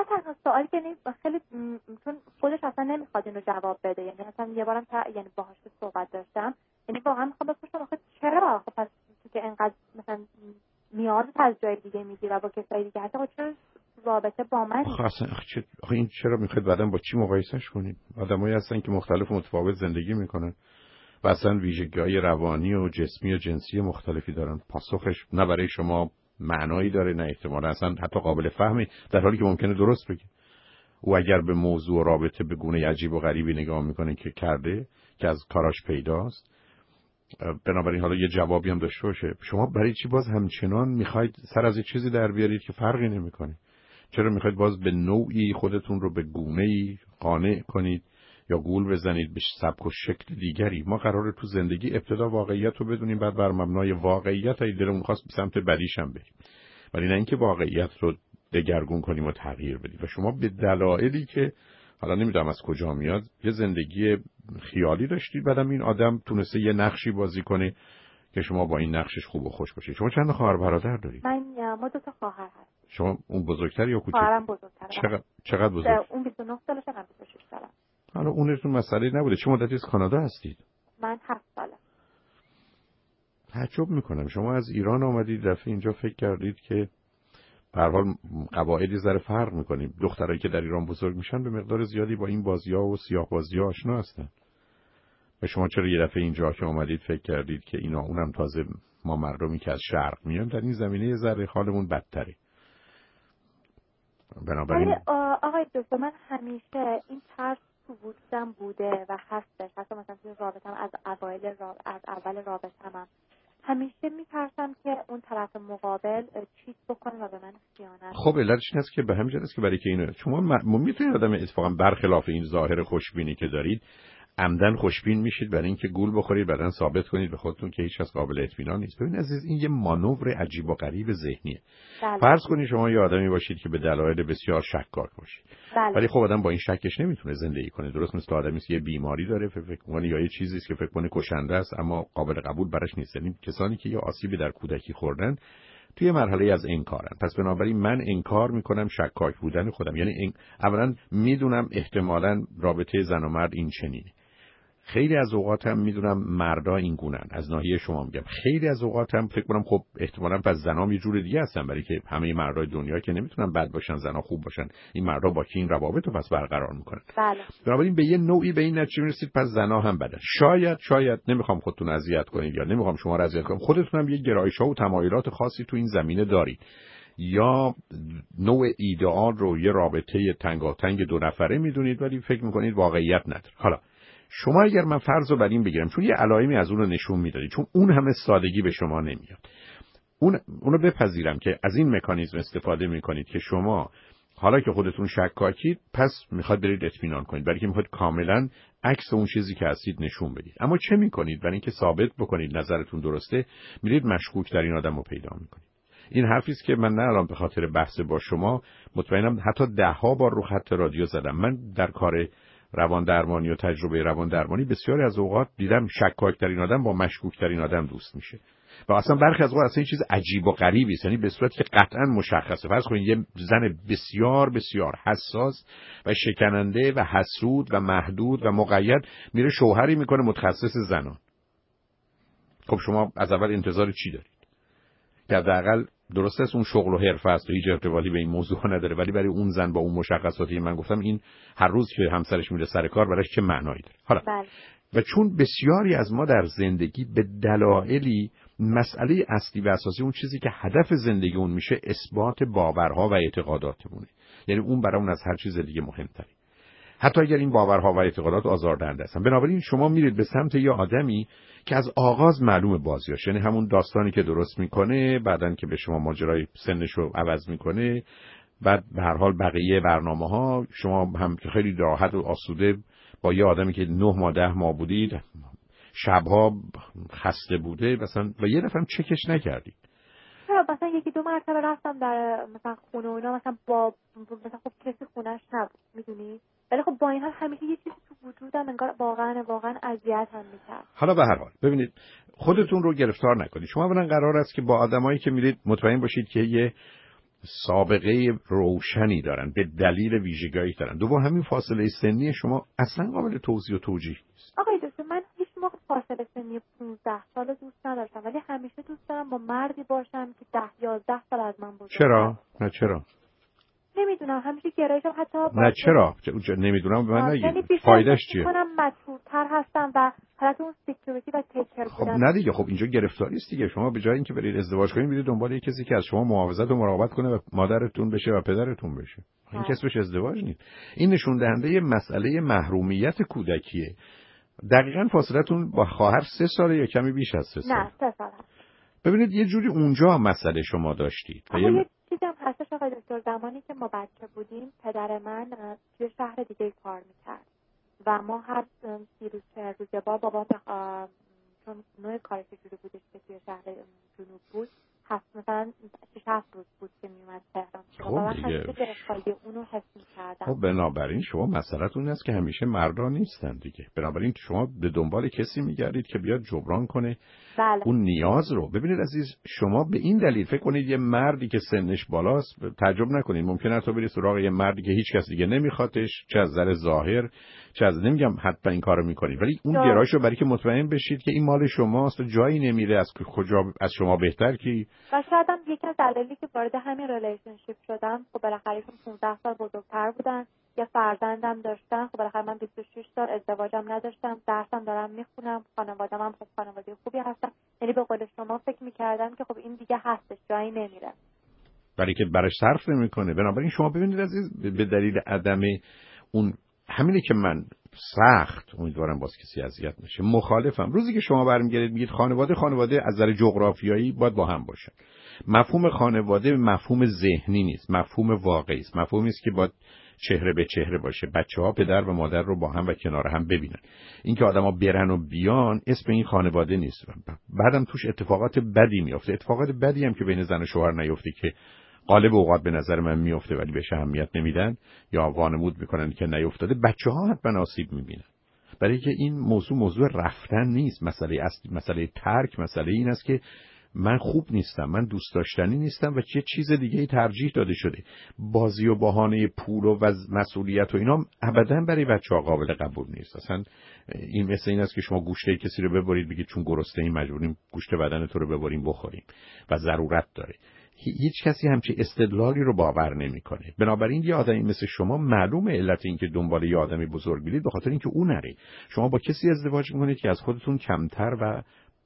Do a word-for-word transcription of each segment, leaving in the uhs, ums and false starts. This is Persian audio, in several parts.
تنها سوالی که نیست خیلی م... چون خودش اصلا نمیخواد اینو جواب بده، یعنی اصلا یه بارم تا... یعنی باهاش صحبت داشتم، یعنی واقعا میخوام بپرسم آخه چرا خب پس تو که انقدر مثلا نیاز از جای دیگه میگیره و با کسای دیگه هست، خب چرا رابطه با من؟ آخه اصلا چه... آخه این چرا میخواد بعدم با چی مقایسهش کنید؟ آدمایی هستن که مختلف و متفاوت زندگی میکنن و اصلا ویژگی‌های روانی و جسمی و جنسی مختلفی دارن. پاسخش نه برای شما معنایی داره نه احتمالاً اصلا حتی قابل فهمی، در حالی که ممکنه درست بگه. او اگر به موضوع رابطه به گونه عجیب و غریبی نگاه میکنه که کرده که از کاراش پیداست، بنابراین حالا یه جوابی هم داشته باشه. شما برای چی باز همچنان میخواید سر از یه چیزی در بیارید که فرقی نمیکنه؟ چرا میخواید باز به نوعی خودتون رو به گونه‌ای قانع کنید یا گول بزنید به سبک و شکل دیگری؟ ما قراره تو زندگی ابتدا واقعیت رو بدونیم، بعد بر مبنای واقعیت ای دلمون خواست به سمت بدیش هم بریم، ولی نه اینکه واقعیت رو دگرگون کنیم و تغییر بدیم. و شما به دلایلی که حالا نمیدونم از کجا میاد یه زندگی خیالی داشتید، بعدم این آدم تونسته یه نقشی بازی کنه که شما با این نقشش خوب و خوش باشید. شما چند خواهر برادر دارید؟ من ما دو تا خواهر هست. شما اون بزرگتر یا کوچیک؟ خواهرم بزرگتره. چقدر چقدر بزرگ؟ اون بیست و نه سالشه، من بیست و شش سالم. حالا اونتون مسئله نبوده. چه مدتی از کانادا هستید؟ من هفت ساله. تعجب میکنم شما از ایران آمدید دفعه اینجا فکر کردید که به هر حال قواعدی ذره فرق میکنیم. دخترایی که در ایران بزرگ میشن به مقدار زیادی با این بازی‌ها و سیاه بازی‌ها آشنا هستن. و شما چرا یه دفعه اینجا که اومدید فکر کردید که اینا اونم تازه ما مردمی که از شرق میان در این زمینه یه ذره حالمون بدتره؟ بنابراین آقای دکتر من همیشه این ترس تو وجودم بوده و هستش، حتی مثلا توی رابطم از اوایل راب... از اول رابطم هم همیشه میترسم که اون طرف مقابل چیت بکنه و به من خیانت. خب علتش این است که به همین جهت است که برای که اینو شما م... میتونید آدم اتفاقا برخلاف این ظاهر خوشبینی که دارید عمدن خوشبین میشید برای اینکه گول بخورید، بعدن ثابت کنید به خودتون که هیچ کس قابل اطمینان نیست. ببین عزیز، این یه مانور عجیب و غریب ذهنیه. بله. فرض کنید شما یه آدمی باشید که به دلایل بسیار شکاک باشید. بله. ولی خب آدم با این شکش نمیتونه زندگی کنه. درست مثل آدمی که یه بیماری داره فکر کنه یا یه چیزی است که فکر کنه کشنده است اما قابل قبول براش نیست. یعنی کسانی که یه آسیبی در کودکی خوردن توی مرحله از انکارن. پس بنابراین من انکار میکنم شکاک بودن خودم. یعنی این... اولا میدونم احتمالاً رابطه زن و مرد این چنینه. خیلی از اوقات هم میدونم مردا این گونن، از ناحیه شما میگم. خیلی از اوقات هم فکر کنم خب احتمالاً پس زنا یه جور دیگه هستن، برای که همه مردای دنیا که نمیتونن بد باشن زنا خوب باشن. این مردا با کی این روابط رو پس برقرار میکنن؟ بله. بنابراین به یه نوعی به این نتیجه میرسید پس زنا هم بدن. شاید شاید نمیخوام خودتون اذیت کنید یا نمیخوام شما رو اذیت کنم، خودتون هم یه گرایش‌ها و تمایلات خاصی تو این زمینه دارید، یا نوع ایدئال رو یه رابطه تنگاتنگ دو نفره میدونید ولی فکر میکنید واقعیت نداره. حالا شما اگر من فرض رو بر این بگیرم، چون یه علائمی از اون رو نشون میدادید، چون اون همه سادگی به شما نمیاد، اون اونو بپذیرم که از این مکانیزم استفاده میکنید که شما حالا که خودتون شکاکید پس میخواد برید اطمینان کنید، برای که میخواد کاملا عکس اون چیزی که هستید نشون بدید. اما چه میکنید؟ برای اینکه ثابت بکنید نظرتون درسته میرید مشکوک در این آدم رو پیدا میکنید. این حرفی است که من نه الان به خاطر بحث با شما، مطمئنم حتی ده ها بار رو خط رادیو زدم. من در کار روان درمانی و تجربه روان درمانی بسیاری از اوقات دیدم شکاک ترین آدم با مشکوک ترین آدم دوست میشه و اصلا برخی از اوقات اصلا چیز عجیب و غریبی است، یعنی به صورتی که قطعا مشخصه. فرض کنید یه زن بسیار بسیار حساس و شکننده و حسود و محدود و مقید میره شوهری میکنه متخصص زنان. خب شما از اول انتظار چی دارید؟ که حداقل درست است اون شغل و حرفه است و هیچ ارتباطی به این موضوع نداره، ولی برای اون زن با اون مشخصاتی من گفتم این هر روز که همسرش میره سر کار براش چه معنایی داره؟ حالا بله. و چون بسیاری از ما در زندگی به دلایلی مسئله اصلی و اساسی اون چیزی که هدف زندگی اون میشه اثبات باورها و اعتقاداتمونه، یعنی اون برامون از هر چیز دیگه مهمتره، حتی اگر این باورها و اعتقادات آزاردهنده هستن. بنابراین شما میرید به سمت یه آدمی که از آغاز معلومه بازیاش، یعنی همون داستانی که درست میکنه، بعدن که به شما ماجرای سنش رو عوض میکنه، بعد به هر حال بقیه برنامه‌ها شما هم خیلی راحت و آسوده با یه آدمی که نه ماه ده ماه بودید، شبها خسته بوده مثلا و یه دفعه هم چکش نکردید. مثلا یکی دو مرتبه رفتم در مثلا خونه و اینا، مثلا با مثلا خب کسی خونش نبود میدونی، ولی خب با این حال همیشه یه چیزی تو وجودم انگار واقعا واقعا اذیت هم میکرد. حالا به هر حال ببینید خودتون رو گرفتار نکنید. شما اولا قرار است که با آدمایی که میرید مطمئن باشید که یه سابقه روشنی دارن، به دلیل ویژگی دارن. دوم همین فاصله سنی شما اصلا قابل توضیح و توجیه نیست. آقای دکتر من هیچ موقع فاصله سنی پانزده سال دوست نداشتم، ولی همیشه دوست دارم با مردی باشم که ده یازده سال از من بزرگتره. چرا؟ نه چرا؟ نمیدونم همیشه گرایشم حتی نه چرا؟ نمیدونم به من نگید. فایدهش چیه؟ کنم مچورتر هستم و حالت اون سکیوریتی و تیکر بودن. خب نه دیگه، خب اینجا گرفتاری است دیگه. شما به جای اینکه برید ازدواج کنید برید دنبال یک کسی که از شما محافظت و مراقبت کنه و مادرتون بشه و پدرتون بشه. این کسی بهش ازدواج نیست. این نشون دهنده مسئله محرومیت کودکیه. دقیقاً فاصلتون با خواهر سه ساله یا کمی بیش از سه سال؟ نه سه سال. ببینید یه جوری اونجا مسئله شما داشتید. اما یه چیزی هم هستش آقای دکتر، زمانی که ما بچه بودیم پدر من توی شهر دیگه کار میکرد و ما هر سی روز چهار روز با بابا چون نوع کارش جوری بودش که توی شهر جنوب بود هست مثلا شش هفت روز بود که میومد تهران. خب دیگه گرفتاری اونو حس می‌کردم. خب بنابراین شما مسئله‌تون این است که همیشه مردا نیستن دیگه. بنابراین شما به دنبال کسی میگردید که بیاد جبران کنه بله. اون نیاز رو. ببینید عزیز، شما به این دلیل فکر کنید یه مردی که سنش بالاست، تعجب نکنید ممکنه تو برید سراغ یه مردی که هیچ کس دیگه نمیخوادش، چه از نظر ظاهر چه از نمیگم حتما این کارو میکنید، ولی اون گرایش رو برای که مطمئن بشید که این مال شماست و جایی نمیره از کجا از شما بهتر کی. و شاید هم یکی از دلایلی که وارد همین ریلیشنشیپ شدم، خب بالاخره ایشون پانزده سال بزرگتر بودن، یه فرزندم داشتن، خب بالاخره من بیست و شش سال ازدواجم نداشتم، درسم دارم میخونم، خانواده‌ام هم خب خانواده خوبی هستن، یعنی به قول شما فکر می‌کردم که خب این دیگه هستش، جایی نمیره. برای که براش صرف نمی‌کنه. بنابراین شما ببینید عزیز، به دلیل عدم اون همینه که من سخت امیدوارم باز کسی اذیت نشه مخالفم. روزی که شما برمیگردید میگید خانواده خانواده از نظر جغرافیایی باید با هم باشن، مفهوم خانواده مفهوم ذهنی نیست، مفهوم واقعی است، مفهومی است که باید چهره به چهره باشه، بچه‌ها پدر و مادر رو با هم و کنار هم ببینن. اینکه آدما برن و بیان اسم این خانواده نیست. بعدم توش اتفاقات بدی میفته، اتفاقات بدی هم که بین زن و شوهر نیفته که غالب اوقات به نظر من میفته ولی بهش اهمیت نمیدن یا وانمود میکنن که نیفتاده، بچه‌ها حتما آسیب میبینن. برای که این موضوع موضوع رفتن نیست، مسئله اصلی مسئله ترک، مسئله این است که من خوب نیستم، من دوست داشتنی نیستم و چه چیز دیگه ای ترجیح داده شده. بازی و بهانه پول و مسئولیت و اینا ابداً برای بچه‌ها قابل قبول نیست. اصلا این مثل این است که شما گوشت کسی رو ببرید بگید چون گرسنه‌ایم مجبوریم گوشت بدن تو رو ببریم بخوریم و ضرورت داره. هیچ کسی همچین استدلالی رو باور نمیکنه. بنابراین یه آدمی مثل شما معلومه علت این که دنبال یه آدمی بزرگ بودید به خاطر اینکه اون نره. شما با کسی ازدواج میکنید که از خودتون کمتر و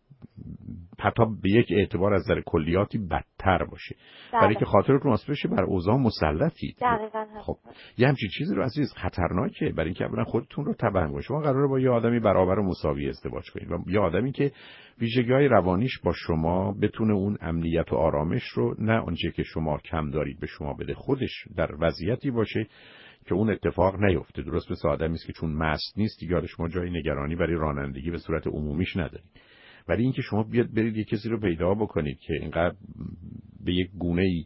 حتی به یک اعتبار از نظر کلیاتی بدتر باشه، برای که خاطرتون واسه بشه بر اوضاع مسلطید. خب یه همچین چیزی رو عزیز خطرناکه، برای اینکه اولا خودتون رو تبع کنید. شما قراره با یه آدمی برابر و مساوی ازدواج کنید و یه آدمی که ویژگی‌های روانیش با شما بتونه اون امنیت و آرامش رو نه آنچه که شما کم دارید به شما بده، خودش در وضعیتی باشه که اون اتفاق نیفته. درست مثل آدمی است که چون مست نیست دیگه شما جای نگرانی برای رانندگی به صورت عمومیش ندارید. ولی اینکه شما بیاد برید یک کسی رو پیدا بکنید که اینقدر به یک گونه‌ای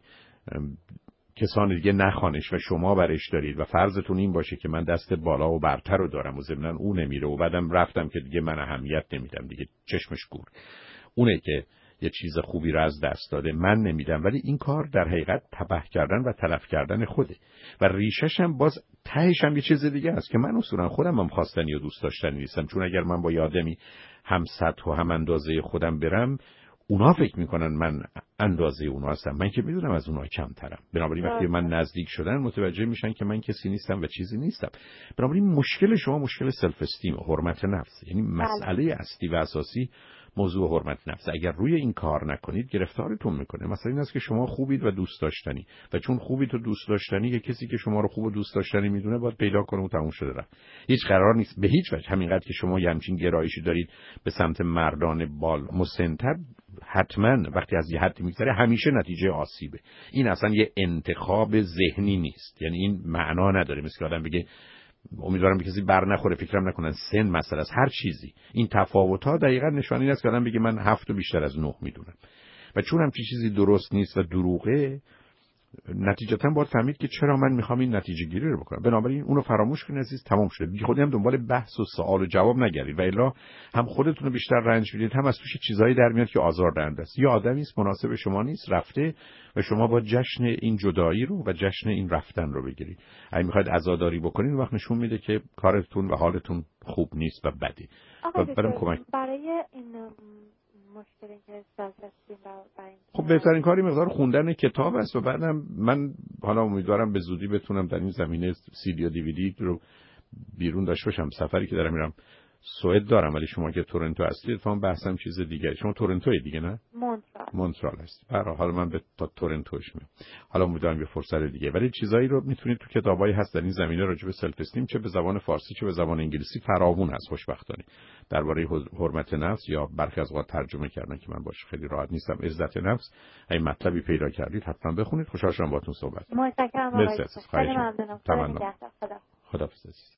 کسان دیگه نخوانش و شما برش دارید و فرضتون این باشه که من دست بالا و برتر رو دارم و ضمناً اون نمیره و بعدم رفتم که دیگه من اهمیت نمیدم، دیگه چشمش گور اونه که یه چیز خوبی رو از دست داده، من نمیدم. ولی این کار در حقیقت تباه کردن و تلف کردن خوده و ریشش هم باز تهش هم یه چیز دیگه است که من اصولا خودم هم خواستنی و دوست داشتنی نیستم، چون اگر من با یه آدمی هم سطح و هم اندازه خودم برم اونا فکر میکنن من اندازه اونا هستم، من که میدونم از اونا کمترم. بنابراین وقتی من نزدیک شدن متوجه میشن که من کسی نیستم و چیزی نیستم. بنابراین مشکل شما مشکل سلف استیم، حرمت نفس، یعنی مسئله اصلی و اساسی موضوع حرمت نفس. اگر روی این کار نکنید گرفتارتون میکنه. مثلا این است که شما خوبید و دوست داشتنی و چون خوبید و دوست داشتنی یه کسی که شما رو خوب و دوست داشتنی میدونه باید پیدا کنه و تموم شده رفت. هیچ قرار نیست به هیچ وجه همینقدر که شما یه همچین گرایشی دارید به سمت مردان بال مسن‌تر، حتما وقتی از یه حدی میگذره همیشه نتیجه آسیبه. این اصلا یه انتخاب ذهنی نیست، یعنی این معنا نداره مثل که آدم بگه امیدوارم به کسی بر نخوره، فکرم نکنن سن مسئله است. هر چیزی این تفاوت‌ها دقیقاً نشانه این است که آدم بگه من هفت و بیشتر از نه میدونم و چون همچین چیزی درست نیست و دروغه، نتیجتا باید فهمید که چرا من میخوام این نتیجه گیری رو بکنم. بنابراین اونو فراموش کنید عزیز، تمام شده. بی خودی هم دنبال بحث و سوال و جواب نگردید و الا هم خودتون رو بیشتر رنج میدید، هم از توش چیزایی در میاد که آزاردهنده است. یه آدمی است مناسب شما نیست، رفته و شما با جشن این جدایی رو و جشن این رفتن رو بگیرید. اگه میخواید عزاداری بکنید اون وقت نشون میده که کارتون و حالتون خوب نیست و بده. آقا کمک برای این مشکلی که احساس هستیم برای خب بهترین کاری مقدار خوندن کتاب است و بعدم من حالا امیدوارم به زودی بتونم در این زمینه سی دی و دی وی دی رو بیرون داشته باشم. سفری که دارم میرم سوئد دارم، ولی شما که تورنتو هستید فهم بحثم چیز دیگه. شما تورنتوی دیگه نه؟ مونترال. مونترال است. برای حالا من به تا تورنتوش میام. حالا امیدوارم یه فرصت دیگه، ولی چیزایی رو میتونید تو کتابایی هست در این زمینه راجع به سلف استیم، چه به زبان فارسی چه به زبان انگلیسی، فراوون هست خوشبختانه. درباره حرمت نفس یا برخی از اوقات ترجمه کردن که من باش خیلی راحت نیستم، عزت نفس. اگه مطلبی پیدا کردید حتما بخونید. خوشحال شدم باهاتون صحبت کردم. متشکرم آقای. خیلی ممنونم. خدا. خداحافظ.